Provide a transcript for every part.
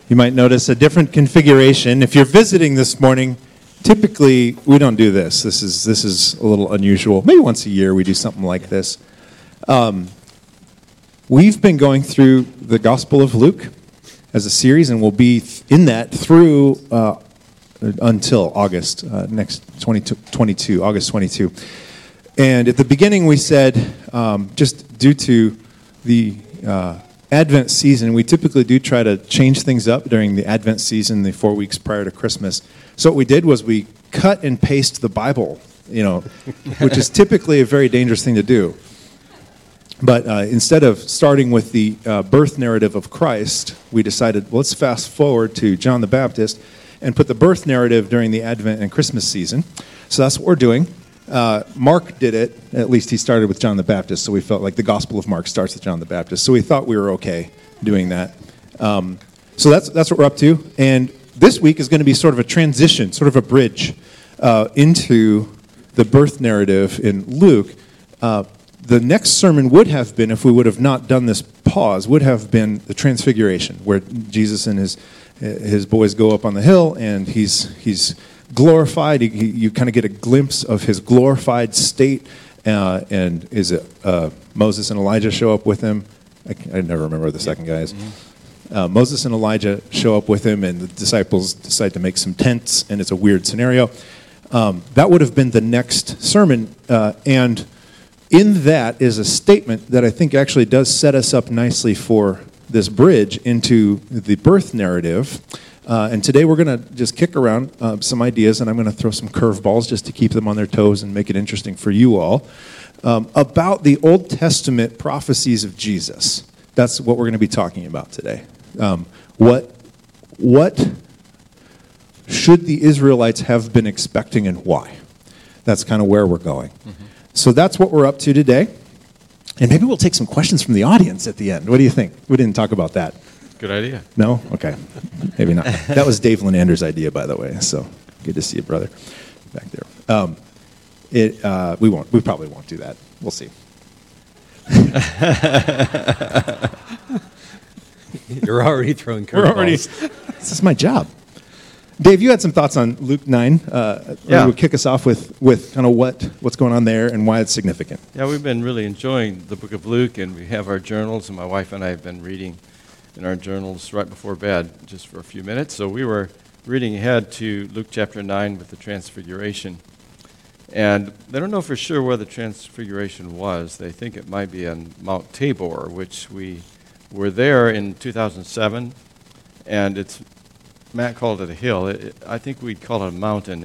You might notice a different configuration. If you're visiting this morning, typically we don't do this. This is a little unusual. Maybe once a year we do something like this. We've been going through the Gospel of Luke as a series, and we'll be in that through until August next 2022, August 22. And at the beginning we said, just due to the Advent season, we typically do try to change things up during the Advent season, the 4 weeks prior to Christmas. So what we did was we cut and paste the Bible, which is typically a very dangerous thing to do. But instead of starting with the birth narrative of Christ, we decided, let's fast forward to John the Baptist and put the birth narrative during the Advent and Christmas season. So that's what we're doing. Mark did it. At least he started with John the Baptist, so we felt like the Gospel of Mark starts with John the Baptist. So we thought we were okay doing that. So that's what we're up to. And this week is going to be sort of a transition, sort of a bridge into the birth narrative in Luke. The next sermon would have been, if we would have not done this pause, would have been the Transfiguration, where Jesus and his boys go up on the hill, and he's glorified. You kind of get a glimpse of his glorified state. And is it Moses and Elijah show up with him? I never remember the second guys. Moses and Elijah show up with him, and the disciples decide to make some tents, and it's a weird scenario. That would have been the next sermon, and in that is a statement that I think actually does set us up nicely for this bridge into the birth narrative. And today we're going to just kick around some ideas, and I'm going to throw some curveballs just to keep them on their toes and make it interesting for you all, about the Old Testament prophecies of Jesus. That's what we're going to be talking about today. What should the Israelites have been expecting, and why? That's kind of where we're going. Mm-hmm. So that's what we're up to today. And maybe we'll take some questions from the audience at the end. What do you think? We didn't talk about that. Good idea. No? Okay. Maybe not. That was Dave Lenander's idea, by the way. So good to see you, brother, back there. We probably won't do that. We'll see. You're already throwing curveballs. This is my job. Dave, you had some thoughts on Luke 9. You would kick us off with kind of what's going on there and why it's significant. Yeah, we've been really enjoying the book of Luke, and we have our journals, and my wife and I have been reading in our journals right before bed just for a few minutes. So we were reading ahead to Luke chapter 9 with the Transfiguration. And they don't know for sure where the Transfiguration was. They think it might be on Mount Tabor, which we were there in 2007. And Matt called it a hill. I think we'd call it a mountain.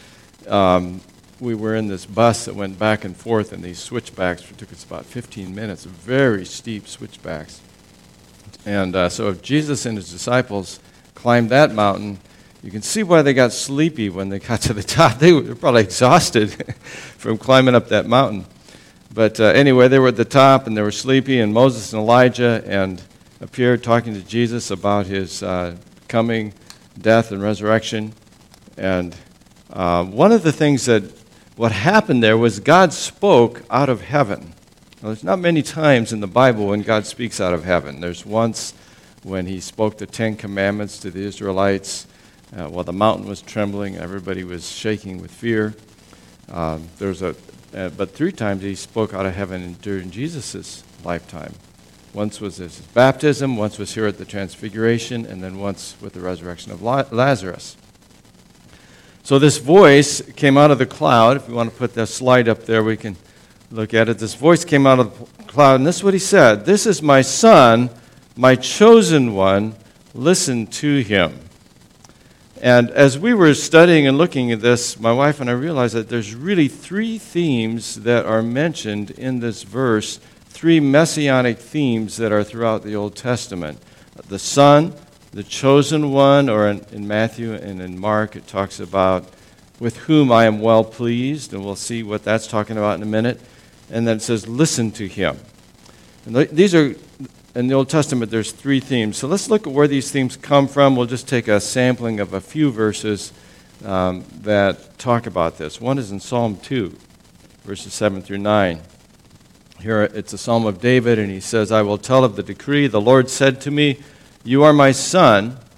We were in this bus that went back and forth in these switchbacks. It took us about 15 minutes, very steep switchbacks. And so if Jesus and his disciples climbed that mountain, you can see why they got sleepy when they got to the top. They were probably exhausted from climbing up that mountain. But anyway, they were at the top, and they were sleepy, and Moses and Elijah appeared talking to Jesus about his coming death and resurrection. And one of the things what happened there was God spoke out of heaven. Now, there's not many times in the Bible when God speaks out of heaven. There's once when he spoke the Ten Commandments to the Israelites while the mountain was trembling, everybody was shaking with fear. But 3 times he spoke out of heaven during Jesus' lifetime. Once was his baptism, once was here at the Transfiguration, and then once with the resurrection of Lazarus. So this voice came out of the cloud. If you want to put that slide up there, we can look at it. This voice came out of the cloud, and this is what he said. "This is my son, my chosen one. Listen to him." And as we were studying and looking at this, my wife and I realized that there's really 3 themes that are mentioned in this verse, 3 messianic themes that are throughout the Old Testament. The Son, the chosen one, or in Matthew and in Mark it talks about with whom I am well pleased, and we'll see what that's talking about in a minute. And then it says, listen to him. And these are, in the Old Testament, there's 3 themes. So let's look at where these themes come from. We'll just take a sampling of a few verses that talk about this. One is in Psalm 2, verses 7 through 9. Here it's a psalm of David, and he says, "I will tell of the decree. The Lord said to me, 'You are my son.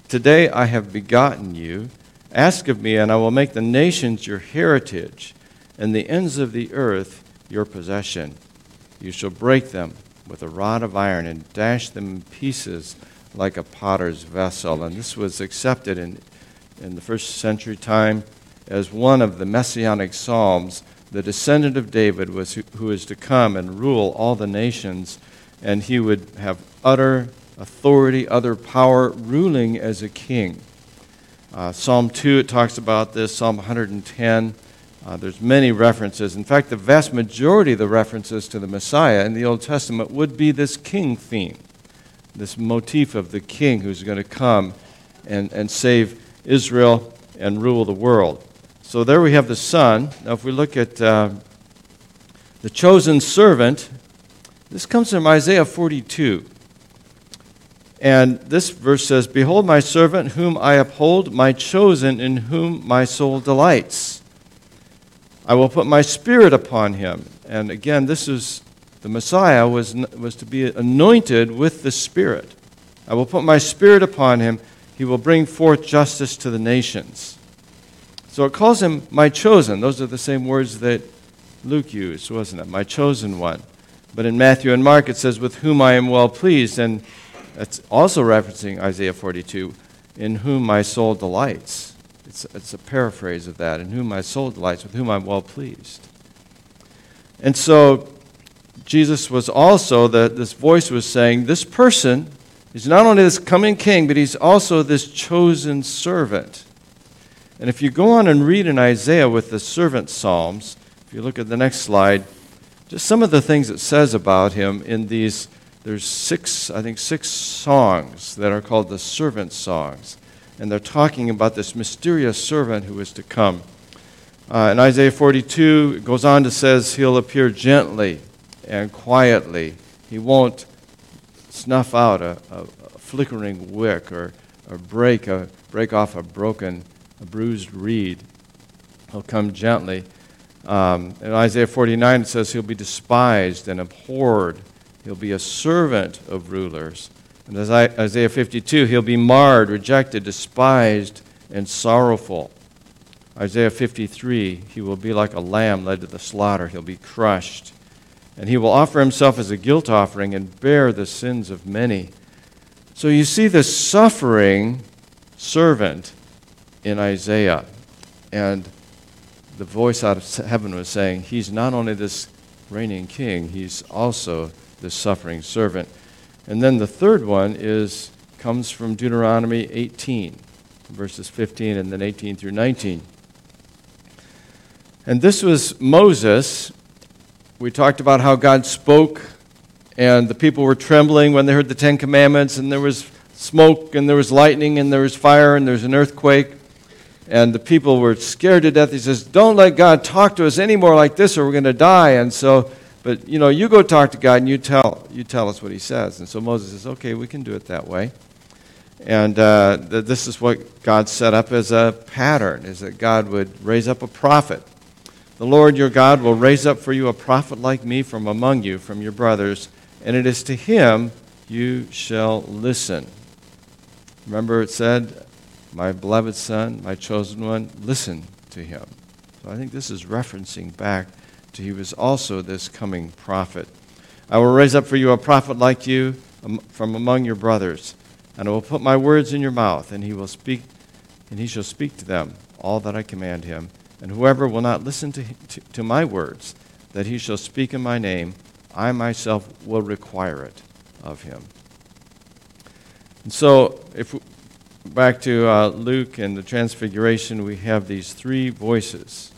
Today I have begotten you. Ask of me, and I will make the nations your heritage, and the ends of the earth your possession. You shall break them with a rod of iron and dash them in pieces like a potter's vessel." And this was accepted in the first century time as one of the messianic psalms. The descendant of David was who is to come and rule all the nations, and he would have utter authority, utter power, ruling as a king. Psalm 2, it talks about this. Psalm 110, there's many references. In fact, the vast majority of the references to the Messiah in the Old Testament would be this king theme, this motif of the king who's going to come and save Israel and rule the world. So there we have the Son. Now if we look at the chosen servant, this comes from Isaiah 42. And this verse says, "Behold my servant whom I uphold, my chosen in whom my soul delights. I will put my spirit upon him." And again, this is the Messiah was to be anointed with the Spirit. "I will put my spirit upon him. He will bring forth justice to the nations." So it calls him my chosen. Those are the same words that Luke used, wasn't it? My chosen one. But in Matthew and Mark it says, "With whom I am well pleased." And that's also referencing Isaiah 42, "In whom my soul delights." It's a paraphrase of that. "In whom my soul delights, with whom I'm well pleased." And so Jesus was also, this voice was saying, this person is not only this coming king, but he's also this chosen servant. And if you go on and read in Isaiah with the servant psalms, if you look at the next slide, just some of the things it says about him in these, there's six songs that are called the servant songs. And they're talking about this mysterious servant who is to come. In Isaiah 42, it goes on to says he'll appear gently and quietly. He won't snuff out a flickering wick or break off a bruised reed. He'll come gently. In Isaiah 49, it says he'll be despised and abhorred. He'll be a servant of rulers. And as Isaiah 52, he'll be marred, rejected, despised, and sorrowful. Isaiah 53, he will be like a lamb led to the slaughter. He'll be crushed. And he will offer himself as a guilt offering and bear the sins of many. So you see this suffering servant in Isaiah. And the voice out of heaven was saying, he's not only this reigning king, he's also this suffering servant. And then the third one comes from Deuteronomy 18, verses 15 and then 18 through 19. And this was Moses. We talked about how God spoke, and the people were trembling when they heard the Ten Commandments, and there was smoke, and there was lightning, and there was fire, and there was an earthquake. And the people were scared to death. He says, "Don't let God talk to us anymore like this, or we're going to die." And so, but you go talk to God, and you tell us what He says. And so Moses says, "Okay, we can do it that way." And this is what God set up as a pattern: is that God would raise up a prophet. "The Lord your God will raise up for you a prophet like me from among you, from your brothers, and it is to him you shall listen." Remember, it said, "My beloved son, my chosen one, listen to him." So I think this is referencing back to he was also this coming prophet. "I will raise up for you a prophet like you from among your brothers, and I will put my words in your mouth, and he shall speak to them all that I command him. And whoever will not listen to my words that he shall speak in my name, I myself will require it of him." And so, back to Luke and the Transfiguration, we have these three voices,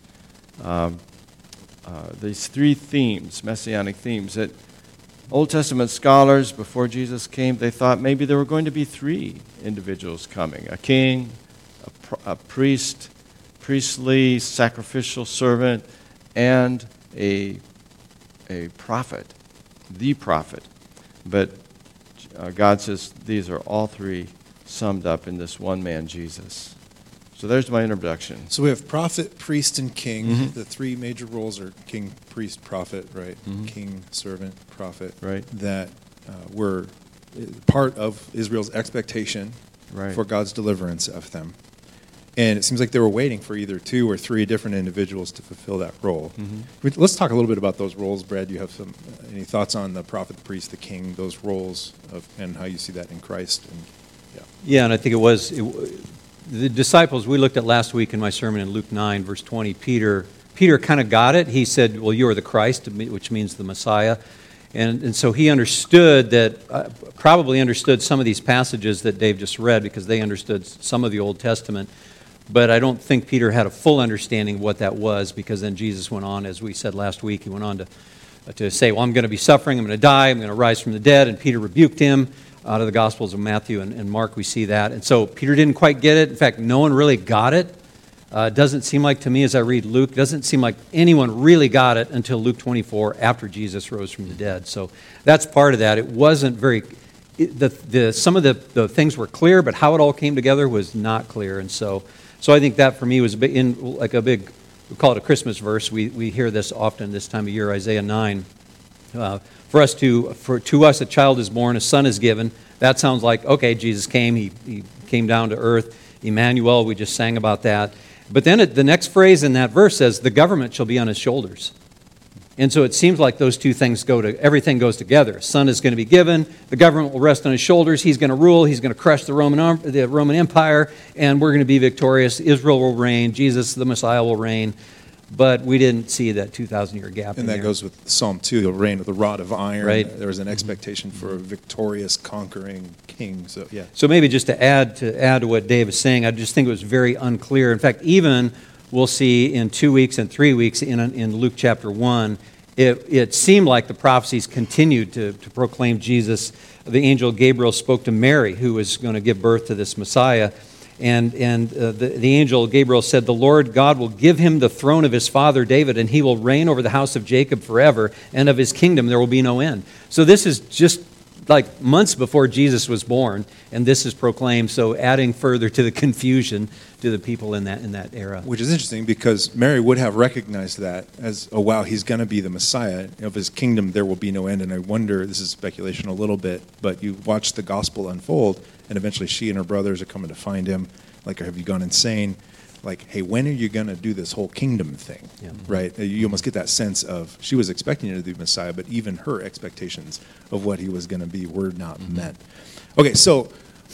these three themes, messianic themes, that Old Testament scholars, before Jesus came, they thought maybe there were going to be three individuals coming: a king, a priest, priestly, sacrificial servant, and a prophet, the prophet. But God says these are all three summed up in this one man, Jesus. So there's my introduction. So we have prophet, priest, and king. Mm-hmm. The three major roles are king, priest, prophet, right? Mm-hmm. King, servant, prophet. Right. That were part of Israel's expectation Right. for God's deliverance of them. And it seems like they were waiting for either 2 or 3 different individuals to fulfill that role. Let's talk a little bit about those roles, Brad. Do you have any thoughts on the prophet, the priest, the king, those roles, and how you see that in Christ? And, Yeah, and I think the disciples we looked at last week in my sermon in Luke 9, verse 20, Peter kind of got it. He said, well, you are the Christ, which means the Messiah. And so he understood that, probably understood some of these passages that Dave just read because they understood some of the Old Testament. But I don't think Peter had a full understanding of what that was, because then Jesus went on, as we said last week, he went on to say, well, I'm going to be suffering, I'm going to die, I'm going to rise from the dead. And Peter rebuked him. Out of the Gospels of Matthew and Mark, we see that. And so Peter didn't quite get it. In fact, no one really got it. It doesn't seem like to me, as I read Luke, it doesn't seem like anyone really got it until Luke 24, after Jesus rose from the dead. So that's part of that. It wasn't very... some of the things were clear, but how it all came together was not clear. And so I think that for me was a big, we call it a Christmas verse. We hear this often this time of year, Isaiah 9. To us a child is born, a son is given. That sounds like, okay, Jesus came, he came down to earth. Emmanuel, we just sang about that. But then the next phrase in that verse says, the government shall be on his shoulders. And so it seems like those two things everything goes together. A son is going to be given, the government will rest on his shoulders, he's going to rule, he's going to crush the Roman Empire, and we're going to be victorious. Israel will reign, Jesus, the Messiah, will reign. But we didn't see that 2,000-year gap. And that goes with Psalm 2, he'll reign with a rod of iron. Right. There was an expectation for a victorious, conquering king. So, yeah. So maybe just to add to what Dave is saying, I just think it was very unclear. In fact, even we'll see in 2 weeks and 3 weeks in Luke chapter 1, it seemed like the prophecies continued to proclaim Jesus. The angel Gabriel spoke to Mary, who was going to give birth to this Messiah. And the angel Gabriel said, the Lord God will give him the throne of his father David, and he will reign over the house of Jacob forever, and of his kingdom there will be no end. So this is just like months before Jesus was born, and this is proclaimed, so adding further to the confusion to the people in that era. Which is interesting, because Mary would have recognized that as, oh wow, he's going to be the Messiah. Of his kingdom there will be no end. And I wonder, this is speculation a little bit, but you watch the gospel unfold, and eventually she and her brothers are coming to find him. Like, have you gone insane? Like, hey, when are you going to do this whole kingdom thing? Yeah. Right? You almost get that sense of, she was expecting him to be the Messiah, but even her expectations of what he was going to be were not met. Okay, so,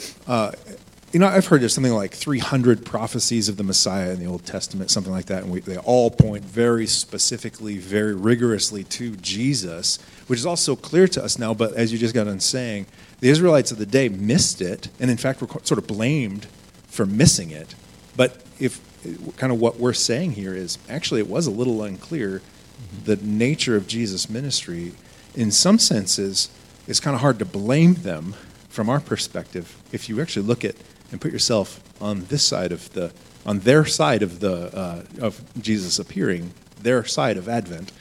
I've heard there's something like 300 prophecies of the Messiah in the Old Testament, something like that, and they all point very specifically, very rigorously to Jesus, which is also clear to us now, but as you just got on saying, the Israelites of the day missed it, and in fact were sort of blamed for missing it. But if kind of what we're saying here is, actually it was a little unclear, the nature of Jesus' ministry. In some senses, it's kind of hard to blame them from our perspective if you actually look at and put yourself on this side of their side of of Jesus appearing, their side of Advent.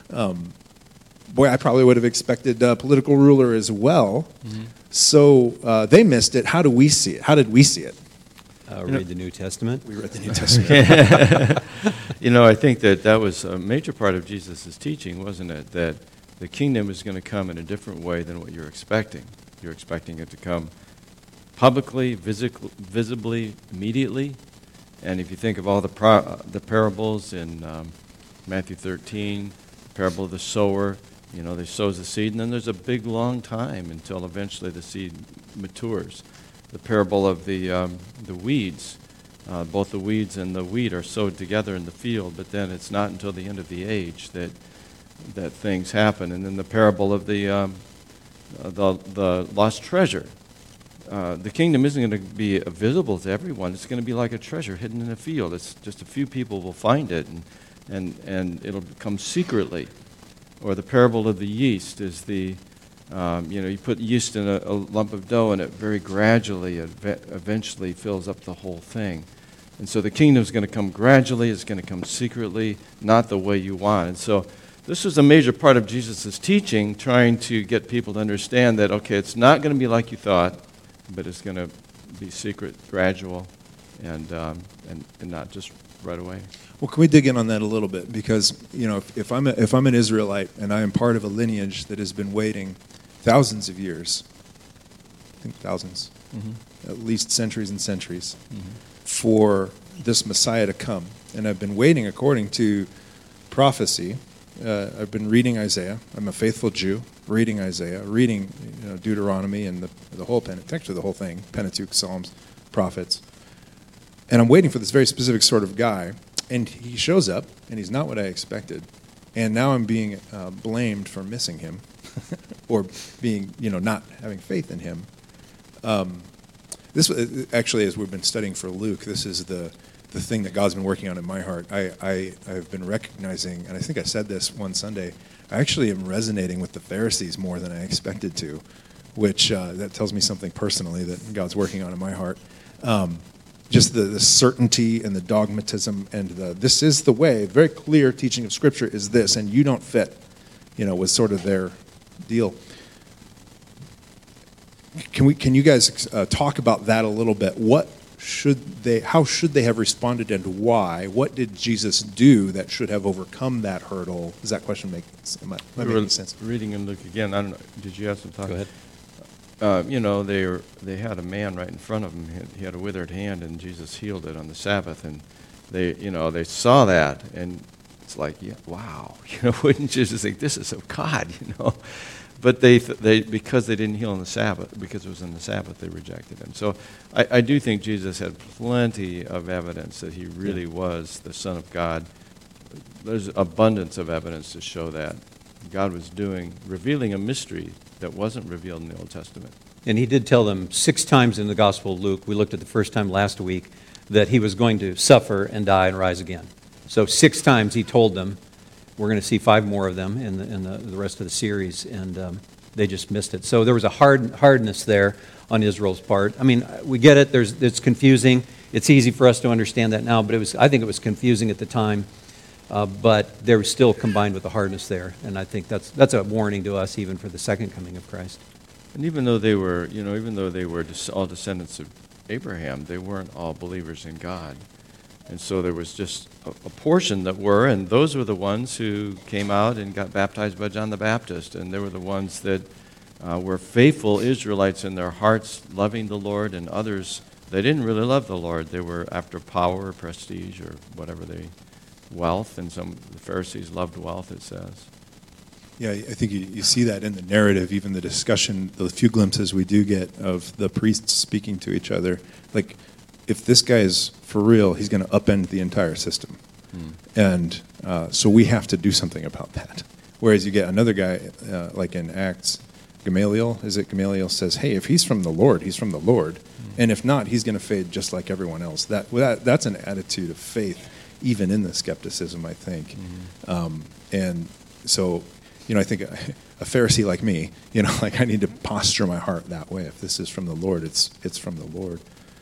Boy, I probably would have expected a political ruler as well. So they missed it. How do we see it? How did we see it? Read the New Testament. We read the New Testament. I think that was a major part of Jesus' teaching, wasn't it? That the kingdom is going to come in a different way than what you're expecting. You're expecting it to come publicly, visibly, immediately. And if you think of all the parables in Matthew 13, the parable of the sower, they sows the seed, and then there's a big, long time until eventually the seed matures. The parable of the weeds, both the weeds and the wheat are sowed together in the field, but then it's not until the end of the age that things happen. And then the parable of the lost treasure. The kingdom isn't going to be visible to everyone. It's going to be like a treasure hidden in a field. It's just a few people will find it, and it'll come secretly. Or the parable of the yeast is you put yeast in a lump of dough, and it very gradually, eventually fills up the whole thing. And so the kingdom's going to come gradually. It's going to come secretly, not the way you want. And so this was a major part of Jesus' teaching, trying to get people to understand that, okay, it's not going to be like you thought, but it's going to be secret, gradual, and not just right away. Well, can we dig in on that a little bit? Because if I'm an Israelite and I am part of a lineage that has been waiting thousands of years, I think thousands, at least centuries and centuries, for this Messiah to come. And I've been waiting according to prophecy. I've been reading Isaiah. I'm a faithful Jew, reading Isaiah, reading Deuteronomy and the whole Pentateuch, actually the whole thing, Pentateuch, Psalms, prophets. And I'm waiting for this very specific sort of guy. And he shows up, and he's not what I expected. And now I'm being blamed for missing him or being, not having faith in him. This actually, as we've been studying for Luke, this is the thing that God's been working on in my heart. I've been recognizing, and I think I said this one Sunday, I actually am resonating with the Pharisees more than I expected to, which that tells me something personally that God's working on in my heart. Just the certainty and the dogmatism and this is the way, very clear teaching of Scripture is this, and you don't fit, was sort of their deal. Can you guys talk about that a little bit? How should they have responded and why? What did Jesus do that should have overcome that hurdle? Does that question make sense? Reading in Luke again, I don't know, did you have some thoughts? Go ahead. They had a man right in front of them. He had a withered hand, and Jesus healed it on the Sabbath. And they saw that, and it's like, yeah, wow. Wouldn't you just think, this is of God, But they because they didn't heal on the Sabbath, because it was on the Sabbath, they rejected him. So I do think Jesus had plenty of evidence that he really was the Son of God. There's abundance of evidence to show that God was revealing a mystery that wasn't revealed in the Old Testament. And he did tell them 6 times in the Gospel of Luke, we looked at the first time last week, that he was going to suffer and die and rise again. So 6 times he told them. We're going to see 5 more of them in the rest of the series, and they just missed it. So there was a hardness there on Israel's part. I mean, we get it. It's confusing. It's easy for us to understand that now, but I think it was confusing at the time. But they were still combined with the hardness there, and I think that's a warning to us even for the second coming of Christ. And even though they were, all descendants of Abraham, they weren't all believers in God. And so there was just a portion that were, and those were the ones who came out and got baptized by John the Baptist, and they were the ones that were faithful Israelites in their hearts, loving the Lord, and others, they didn't really love the Lord. They were after power or prestige or whatever wealth, and the Pharisees loved wealth, it says. Yeah, I think you see that in the narrative, even the discussion, the few glimpses we do get of the priests speaking to each other. Like, if this guy is for real, he's going to upend the entire system. And so we have to do something about that. Whereas you get another guy, like in Acts, Gamaliel says, hey, if he's from the Lord, he's from the Lord. And if not, he's going to fade just like everyone else. That's an attitude of faith, even in the skepticism, I think. And so, I think a Pharisee like me, I need to posture my heart that way. If this is from the Lord, it's from the Lord.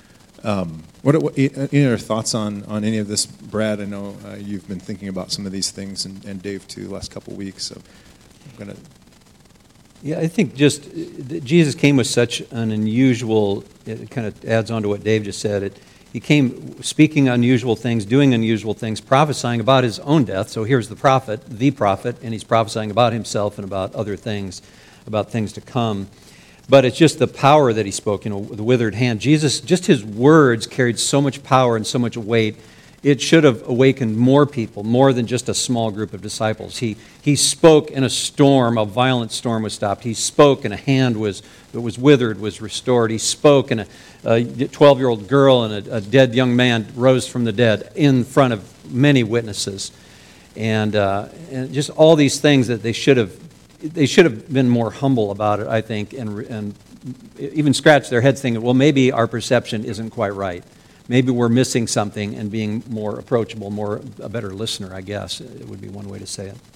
What any other thoughts on any of this, Brad? I know you've been thinking about some of these things, and Dave too, the last couple of weeks. So I'm going to. Yeah, I think just Jesus came with such an unusual. It kind of adds on to what Dave just said. He came speaking unusual things, doing unusual things, prophesying about his own death. So here's the prophet, and he's prophesying about himself and about other things, about things to come. But it's just the power that he spoke, the withered hand. Jesus, just his words carried so much power and so much weight. It should have awakened more people, more than just a small group of disciples. He spoke in a storm, a violent storm was stopped. He spoke and a hand that was withered was restored. He spoke and a 12-year-old girl and a dead young man rose from the dead in front of many witnesses. And just all these things that they should have been more humble about it, I think, and even scratch their heads thinking, well, maybe our perception isn't quite right. Maybe we're missing something, and being more approachable, a better listener, I guess, it would be one way to say it.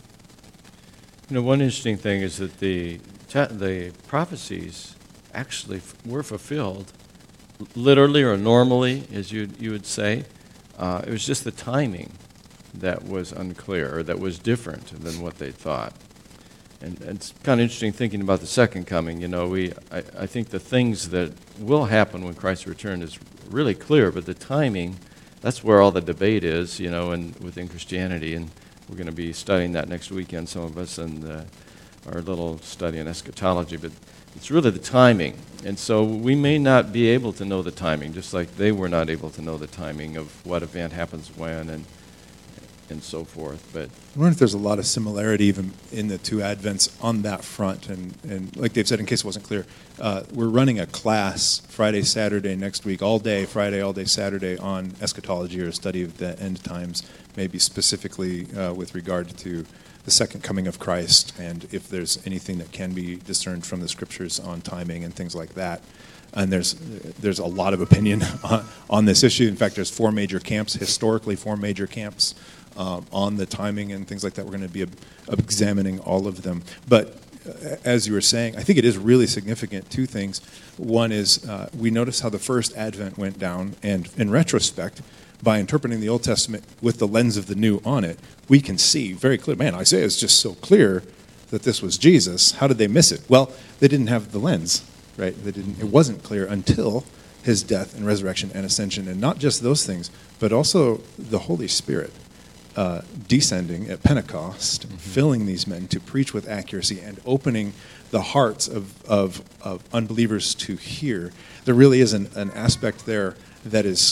One interesting thing is that the prophecies actually were fulfilled, literally or normally, as you would say. It was just the timing that was unclear, or that was different than what they thought. And it's kind of interesting thinking about the second coming. I think the things that will happen when Christ returns is really clear, but the timing, that's where all the debate is, and within Christianity. And we're going to be studying that next weekend, some of us, and our little study in eschatology. But it's really the timing. And so we may not be able to know the timing, just like they were not able to know the timing of what event happens when and so forth. But I wonder if there's a lot of similarity even in the two Advents on that front. And like Dave said, in case it wasn't clear, we're running a class Friday, Saturday next week, all day, Friday, all day, Saturday on eschatology or a study of the end times, maybe specifically with regard to the second coming of Christ and if there's anything that can be discerned from the scriptures on timing and things like that. And there's a lot of opinion on this issue. In fact, there's four major camps, historically four major camps on the timing and things like that. We're going to be examining all of them. But as you were saying, I think it is really significant, two things. One is we notice how the first Advent went down, and in retrospect, by interpreting the Old Testament with the lens of the New on it, we can see very clear, man, Isaiah is just so clear that this was Jesus. How did they miss it? Well, they didn't have the lens, right? It wasn't clear until his death and resurrection and ascension, and not just those things, but also the Holy Spirit descending at Pentecost, filling these men to preach with accuracy and opening the hearts of unbelievers to hear. There really is an aspect there that is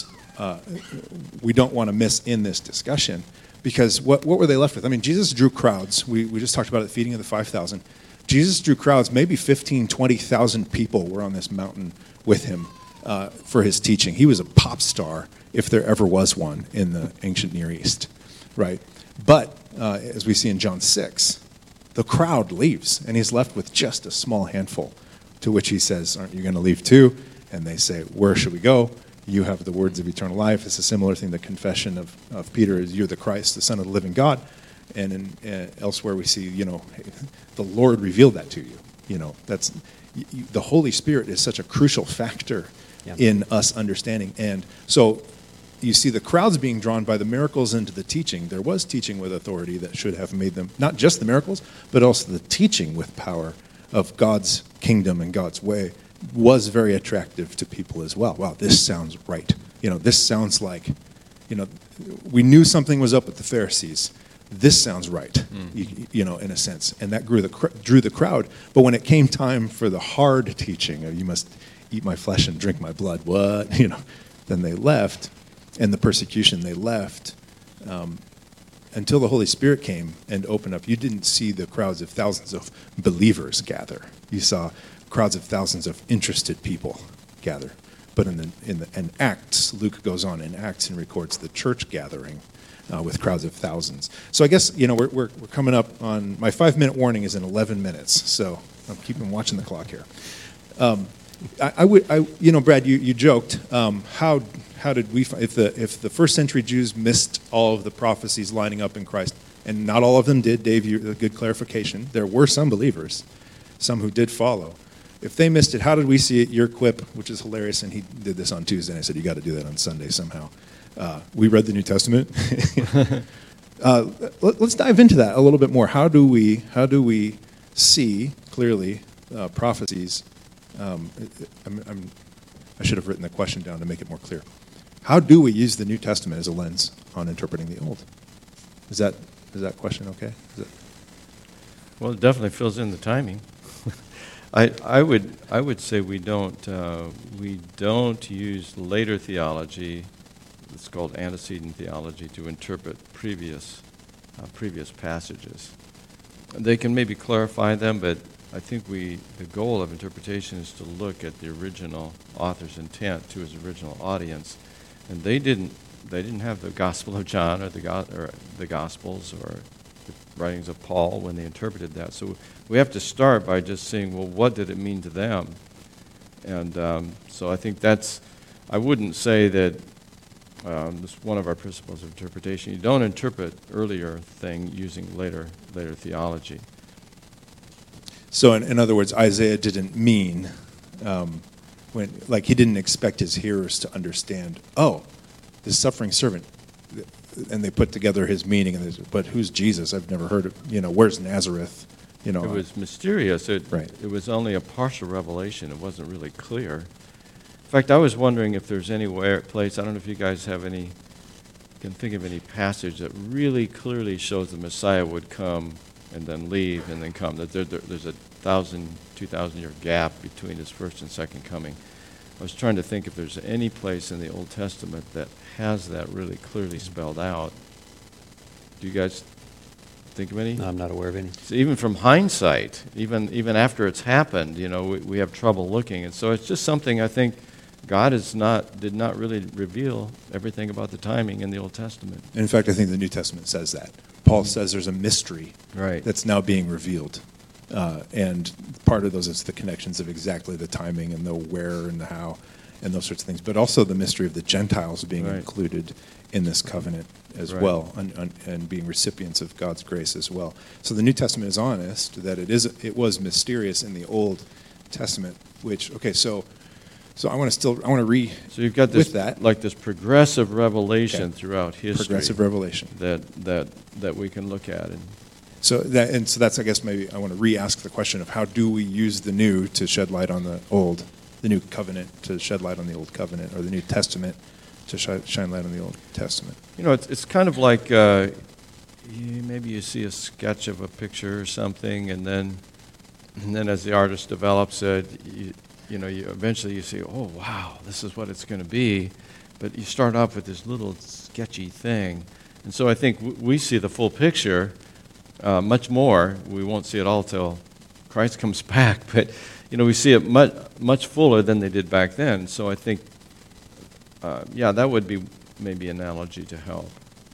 we don't want to miss in this discussion, because what were they left with? I mean, Jesus drew crowds. We just talked about it, the feeding of the 5,000. Jesus drew crowds, maybe 15, 20,000 people were on this mountain with him for his teaching. He was a pop star, if there ever was one, in the ancient Near East, right? But as we see in John 6, the crowd leaves, and he's left with just a small handful, to which he says, aren't you going to leave too? And they say, where should we go? You have the words of eternal life. It's a similar thing. The confession of Peter is, you're the Christ, the Son of the living God. And elsewhere we see, the Lord revealed that to you. That's the Holy Spirit is such a crucial factor in us understanding. And so you see the crowds being drawn by the miracles into the teaching. There was teaching with authority that should have made them, not just the miracles, but also the teaching with power of God's kingdom and God's way was very attractive to people as well. Wow, this sounds right. This sounds like, we knew something was up with the Pharisees. This sounds right, in a sense. And that drew the crowd. But when it came time for the hard teaching, of you must eat my flesh and drink my blood, what? Then they left. And the persecution, they left until the Holy Spirit came and opened up. You didn't see the crowds of thousands of believers gather. You saw crowds of thousands of interested people gather. But in Acts, Luke goes on in Acts and records the church gathering with crowds of thousands. So I guess we're coming up on my 5-minute warning is in 11 minutes. So I'm keeping watching the clock here. Brad, you joked. How did we if the first century Jews missed all of the prophecies lining up in Christ, and not all of them did? Dave, a good clarification. There were some believers, some who did follow. If they missed it, how did we see it? Your quip, which is hilarious, and he did this on Tuesday, and I said, you got to do that on Sunday somehow. We read the New Testament. Let's dive into that a little bit more. How do we see clearly prophecies? I should have written the question down to make it more clear. How do we use the New Testament as a lens on interpreting the Old? Is that question okay? Well, it definitely fills in the timing. I would say we don't use later theology. It's called antecedent theology to interpret previous passages. They can maybe clarify them, but I think the goal of interpretation is to look at the original author's intent to his original audience, and they didn't have the Gospel of John or the Gospels or the writings of Paul when they interpreted that. So we have to start by just saying, well, what did it mean to them? And so I think I wouldn't say that this is one of our principles of interpretation. You don't interpret earlier thing using later theology. So in other words, Isaiah didn't mean he didn't expect his hearers to understand, this suffering servant, and they put together his meaning, but who's Jesus? I've never heard of, where's Nazareth? It was mysterious. It was only a partial revelation. It wasn't really clear. In fact, I was wondering if there's any place, I don't know if you guys can think of any passage that really clearly shows the Messiah would come and then leave and then come. That there's a 2,000 year gap between his first and second coming. I was trying to think if there's any place in the Old Testament that has that really clearly spelled out. Do you guys think of any? No, I'm not aware of any. So even from hindsight, even after it's happened, we have trouble looking. And so it's just something I think God did not really reveal everything about the timing in the Old Testament. In fact, I think the New Testament says that. Paul says there's a mystery Right. that's now being revealed. And part of those is the connections of exactly the timing and the where and the how and those sorts of things, but also the mystery of the Gentiles being Right. included in this covenant as Right. well, and being recipients of God's grace as well. So the New Testament is honest that it was mysterious in the Old Testament, which, okay, so I want to read So you've got this with that. like this progressive revelation Okay. throughout history. Progressive revelation. that we can look at. And So that's, I guess, maybe I want to re-ask the question of how do we use the new to shed light on the old, the new covenant to shed light on the old covenant, or the New Testament to shine light on the Old Testament. it's kind of like maybe you see a sketch of a picture or something, and then as the artist develops it, you eventually you see, oh wow, this is what it's going to be, but you start off with this little sketchy thing, and so I think we see the full picture much more. We won't see it all till Christ comes back, but we see it much fuller than they did back then. So I think, that would be maybe an analogy to help.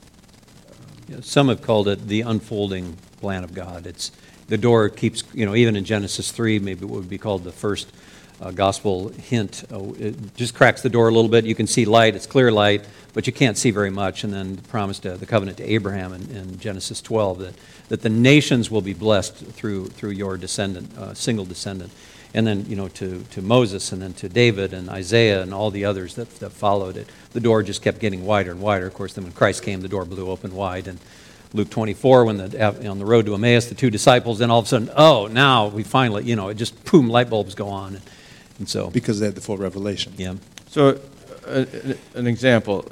Some have called it the unfolding plan of God. It's the door keeps, even in Genesis 3, maybe it would be called the first gospel hint. It just cracks the door a little bit. You can see light, it's clear light, but you can't see very much. And then the promise to the covenant to Abraham in Genesis 12 that the nations will be blessed through your descendant, single descendant. And then, to Moses and then to David and Isaiah and all the others that followed it. The door just kept getting wider and wider. Of course, then when Christ came, the door blew open wide. And Luke 24, when on the road to Emmaus, the two disciples, then all of a sudden, now we finally, it just, boom, light bulbs go on. And so. Because they had the full revelation. Yeah. So an example,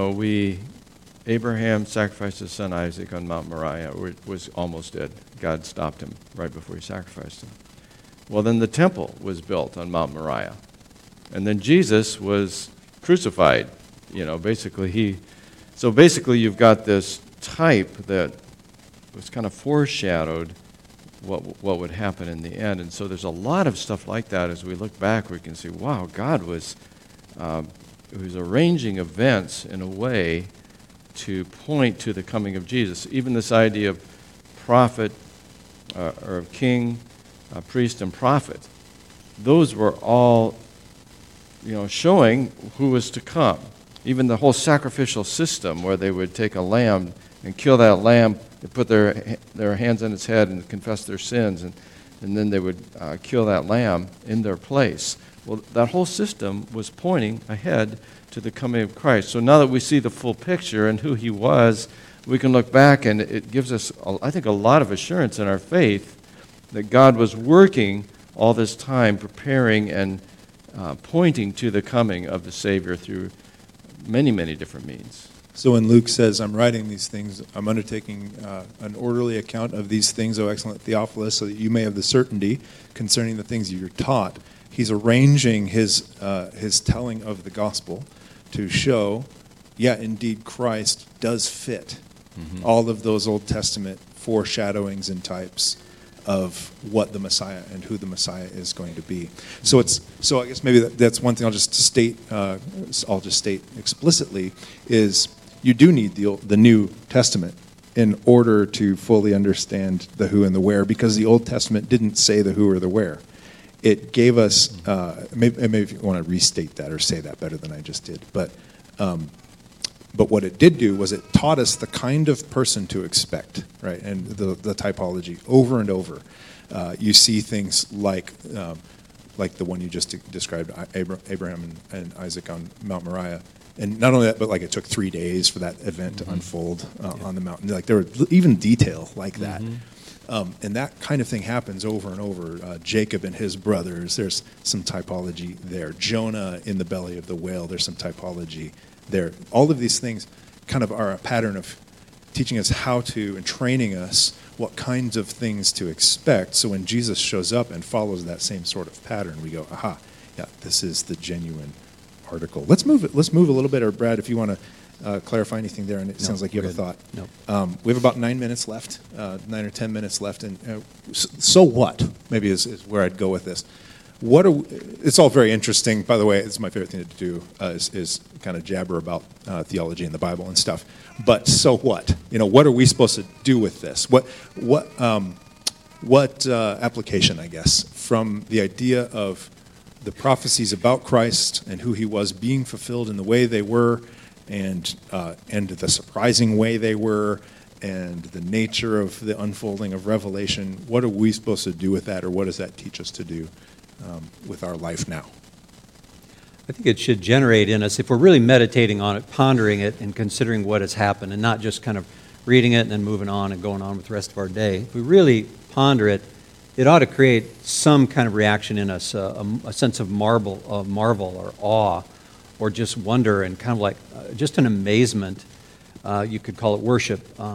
Abraham sacrificed his son Isaac on Mount Moriah, where it was almost dead. God stopped him right before he sacrificed him. Well, then the temple was built on Mount Moriah. And then Jesus was crucified. Basically you've got this type that was kind of foreshadowed what would happen in the end. And so there's a lot of stuff like that as we look back, we can see, wow, God was arranging events in a way to point to the coming of Jesus. Even this idea of prophet or of king, priest, and prophet, those were all showing who was to come. Even the whole sacrificial system where they would take a lamb and kill that lamb, and put their hands on its head and confess their sins, and then they would kill that lamb in their place. Well, that whole system was pointing ahead to the coming of Christ. So now that we see the full picture and who he was, we can look back, and it gives us, I think, a lot of assurance in our faith that God was working all this time, preparing and pointing to the coming of the Savior through many, many different means. So when Luke says, I'm writing these things, I'm undertaking an orderly account of these things, O excellent Theophilus, so that you may have the certainty concerning the things you're taught, he's arranging his telling of the gospel to show, indeed, Christ does fit all of those Old Testament foreshadowings and types of what the Messiah and who the Messiah is going to be. So I guess maybe that's one thing I'll just state explicitly is you do need the New Testament in order to fully understand the who and the where, because the Old Testament didn't say the who or the where. It gave us, maybe if you want to restate that or say that better than I just did, but what it did do was it taught us the kind of person to expect, right? And the typology over and over. You see things like the one you just described, Abraham and Isaac on Mount Moriah. And not only that, but like it took 3 days for that event to unfold on the mountain. Like there were even detail like that. And that kind of thing happens over and over. Jacob and his brothers, there's some typology there. Jonah in the belly of the whale, there's some typology there. All of these things kind of are a pattern of teaching us how to and training us what kinds of things to expect. So when Jesus shows up and follows that same sort of pattern, we go, aha, yeah, this is the genuine article. Let's move a little bit, or Brad, if you want to clarify anything there, and it sounds like you have a thought. No. We have about 9 minutes left, 9 or 10 minutes left, and so what? Maybe is where I'd go with this. It's all very interesting. By the way, it's my favorite thing to do is kind of jabber about theology and the Bible and stuff. But so what? What are we supposed to do with this? What application, I guess, from the idea of the prophecies about Christ and who he was being fulfilled in the way they were, and the surprising way they were, and the nature of the unfolding of Revelation? What are we supposed to do with that, or what does that teach us to do with our life now? I think it should generate in us, if we're really meditating on it, pondering it, and considering what has happened, and not just kind of reading it and then moving on and going on with the rest of our day. If we really ponder it, it ought to create some kind of reaction in us, a sense of marvel or awe, or just wonder, and kind of like just an amazement. You could call it worship.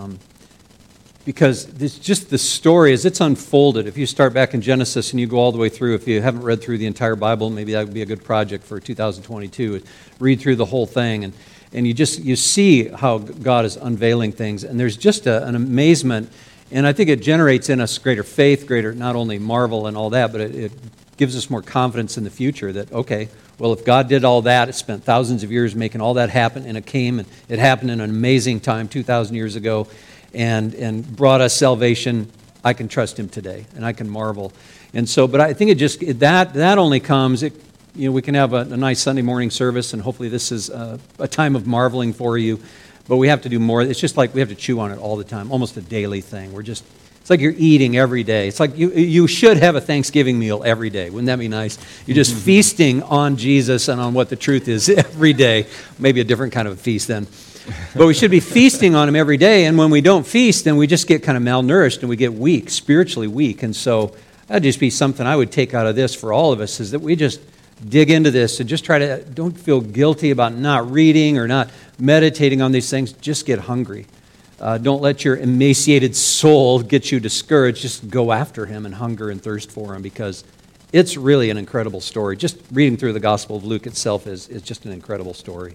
Because it's just the story as it's unfolded. If you start back in Genesis and you go all the way through, if you haven't read through the entire Bible, maybe that would be a good project for 2022. Read through the whole thing, and you see how God is unveiling things, and there's just an amazement, and I think it generates in us greater faith, greater not only marvel and all that, but it gives us more confidence in the future that, okay, well, if God did all that, it spent thousands of years making all that happen, and it happened in an amazing time 2,000 years ago, and brought us salvation, I can trust him today, and I can marvel. And so, but I think that only comes, we can have a nice Sunday morning service, and hopefully this is a time of marveling for you, but we have to do more. It's just like we have to chew on it all the time, almost a daily thing. It's like you're eating every day. It's like you should have a Thanksgiving meal every day. Wouldn't that be nice? You're just feasting on Jesus and on what the truth is every day. Maybe a different kind of a feast then. But we should be feasting on him every day, and when we don't feast, then we just get kind of malnourished and we get weak, spiritually weak. And so that'd just be something I would take out of this for all of us, is that we just dig into this and just don't feel guilty about not reading or not meditating on these things. Just get hungry. Don't let your emaciated soul get you discouraged. Just go after him and hunger and thirst for him, because it's really an incredible story. Just reading through the Gospel of Luke itself is just an incredible story.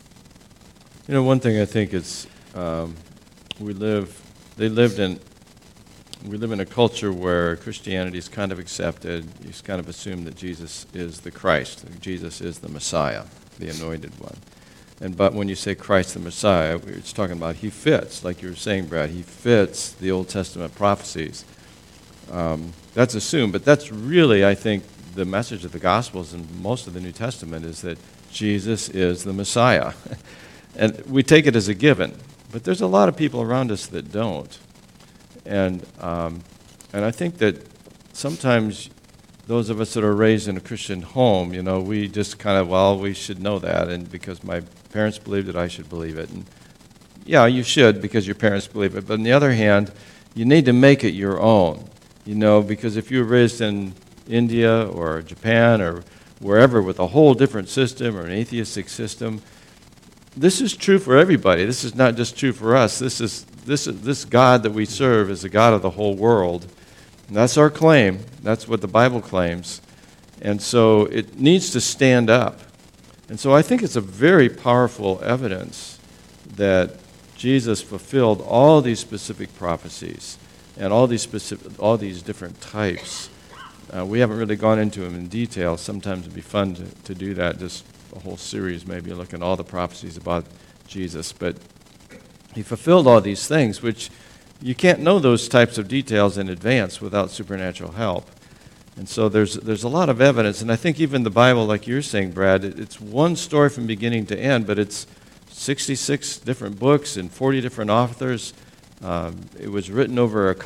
One thing I think is we live in a culture where Christianity is kind of accepted. You just kind of assume that Jesus is the Christ, that Jesus is the Messiah, the anointed one. But when you say Christ the Messiah, it's talking about he fits, like you were saying, Brad, he fits the Old Testament prophecies. That's assumed, but that's really, I think, the message of the Gospels and most of the New Testament is that Jesus is the Messiah. And we take it as a given, but there's a lot of people around us that don't. And I think that sometimes those of us that are raised in a Christian home, we just kind of, we should know that, and because my parents believed it, I should believe it. And yeah, you should because your parents believe it. But on the other hand, you need to make it your own, because if you were raised in India or Japan or wherever with a whole different system or an atheistic system, this is true for everybody. This is not just true for us. This God that we serve is the God of the whole world. And that's our claim. That's what the Bible claims. And so it needs to stand up. And so I think it's a very powerful evidence that Jesus fulfilled all these specific prophecies and all these different types. We haven't really gone into them in detail. Sometimes it'd be fun to do that, just a whole series maybe, looking at all the prophecies about Jesus. But he fulfilled all these things, which you can't know those types of details in advance without supernatural help. And so there's a lot of evidence, and I think even the Bible, like you're saying, Brad, it's one story from beginning to end, but it's 66 different books and 40 different authors. It was written over over a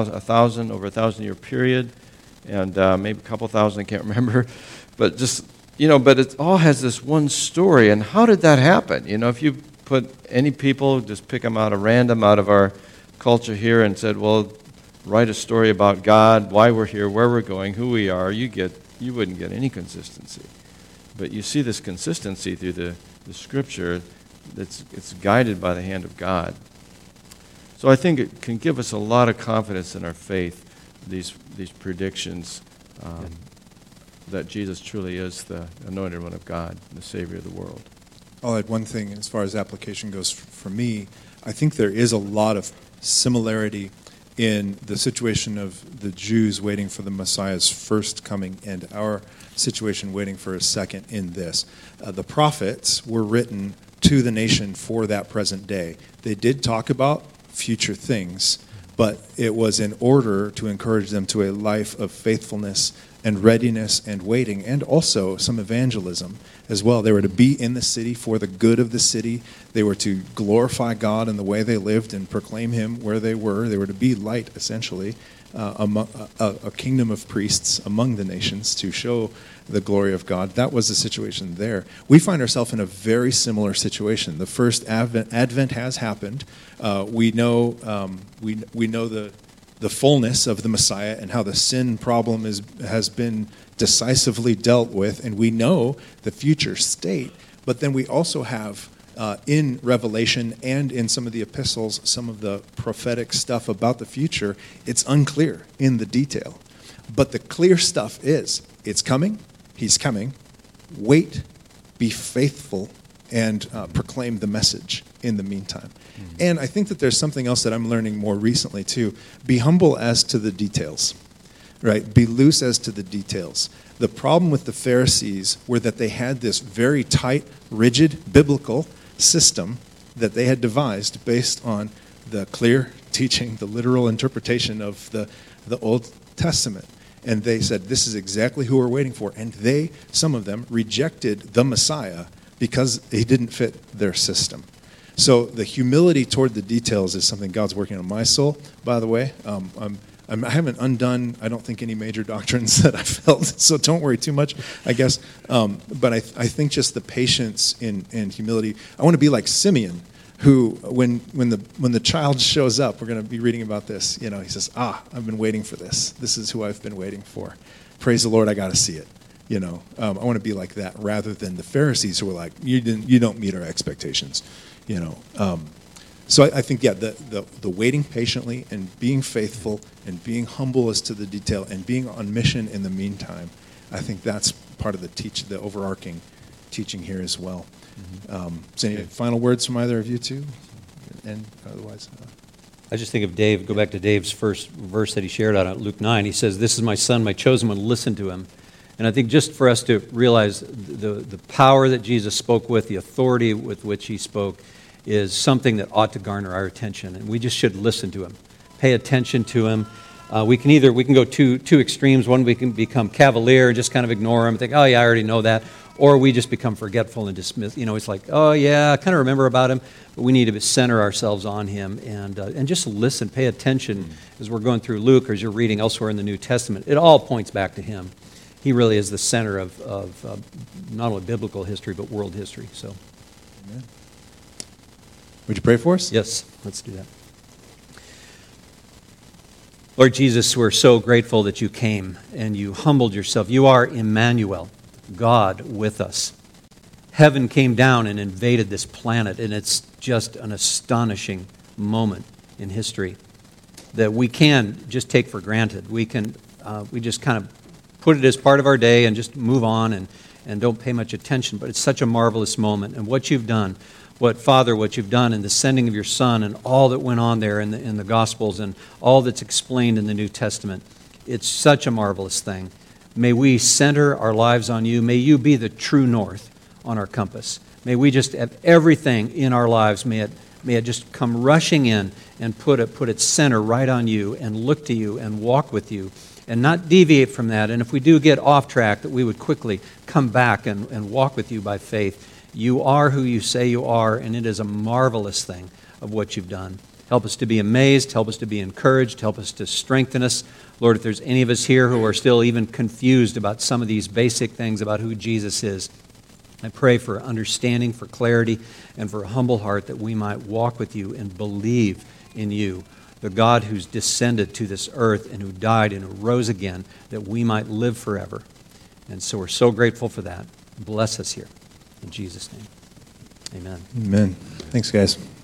1,000-year period, and maybe a couple thousand, I can't remember, but just but it all has this one story. And how did that happen? If you put any people, just pick them out of our culture here and said, well, write a story about God, why we're here, where we're going, who we are, you wouldn't get any consistency. But you see this consistency through the Scripture. It's guided by the hand of God. So I think it can give us a lot of confidence in our faith, these predictions, that Jesus truly is the anointed one of God, the Savior of the world. I'll add one thing as far as application goes for me. I think there is a lot of similarity in the situation of the Jews waiting for the Messiah's first coming and our situation waiting for his second in this. The prophets were written to the nation for that present day. They did talk about future things, but it was in order to encourage them to a life of faithfulness and readiness and waiting, and also some evangelism as well. They were to be in the city for the good of the city. They were to glorify God in the way they lived and proclaim him where they were. They were to be light, essentially, among a kingdom of priests among the nations to show the glory of God. That was the situation there. We find ourselves in a very similar situation. The first Advent has happened. We know the fullness of the Messiah and how the sin problem has been decisively dealt with, and we know the future state. But then we also have in Revelation and in some of the epistles, some of the prophetic stuff about the future, it's unclear in the detail. But the clear stuff is, it's coming, he's coming, wait, be faithful, and proclaim the message in the meantime. Mm-hmm. And I think that there's something else that I'm learning more recently too. Be humble as to the details, right? Be loose as to the details. The problem with the Pharisees were that they had this very tight, rigid, biblical system that they had devised based on the clear teaching, the literal interpretation of the Old Testament. And they said, this is exactly who we're waiting for. And some of them, rejected the Messiah because he didn't fit their system. So the humility toward the details is something God's working on my soul, by the way. I haven't undone, I don't think, any major doctrines that I felt, so don't worry too much, I guess. But I think just the patience and humility. I want to be like Simeon, who, when the child shows up, we're going to be reading about this, he says, I've been waiting for this. This is who I've been waiting for. Praise the Lord, I got to see it. I want to be like that rather than the Pharisees who were like, you don't meet our expectations. So I think, the waiting patiently and being faithful and being humble as to the detail and being on mission in the meantime, I think that's part of the overarching teaching here as well. Mm-hmm. So any final words from either of you two? And otherwise... I just think of Dave, go back to Dave's first verse that he shared out of Luke 9. He says, "This is my son, my chosen one, listen to him." And I think just for us to realize the power that Jesus spoke with, the authority with which he spoke, is something that ought to garner our attention. And we just should listen to him, pay attention to him. We can go two extremes. One, we can become cavalier and just kind of ignore him, think, oh yeah, I already know that. Or we just become forgetful and dismiss. It's like, oh yeah, I kind of remember about him. But we need to center ourselves on him and just listen, pay attention as we're going through Luke or as you're reading elsewhere in the New Testament. It all points back to him. He really is the center of not only biblical history, but world history. So, amen. Would you pray for us? Yes, let's do that. Lord Jesus, we're so grateful that you came and you humbled yourself. You are Emmanuel, God with us. Heaven came down and invaded this planet, and it's just an astonishing moment in history that we can just take for granted. We just kind of put it as part of our day and just move on and don't pay much attention. But it's such a marvelous moment. And what you've done, what you've done in the sending of your Son and all that went on there in the Gospels and all that's explained in the New Testament, it's such a marvelous thing. May we center our lives on you. May you be the true north on our compass. May we just have everything in our lives, may it just come rushing in and put its center right on you and look to you and walk with you and not deviate from that. And if we do get off track, that we would quickly come back and walk with you by faith. You are who you say you are, and it is a marvelous thing of what you've done. Help us to be amazed. Help us to be encouraged. Help us to strengthen us. Lord, if there's any of us here who are still even confused about some of these basic things about who Jesus is, I pray for understanding, for clarity, and for a humble heart that we might walk with you and believe in you, the God who's descended to this earth and who died and who rose again, that we might live forever. And so we're so grateful for that. Bless us here. In Jesus' name, amen. Amen. Thanks, guys.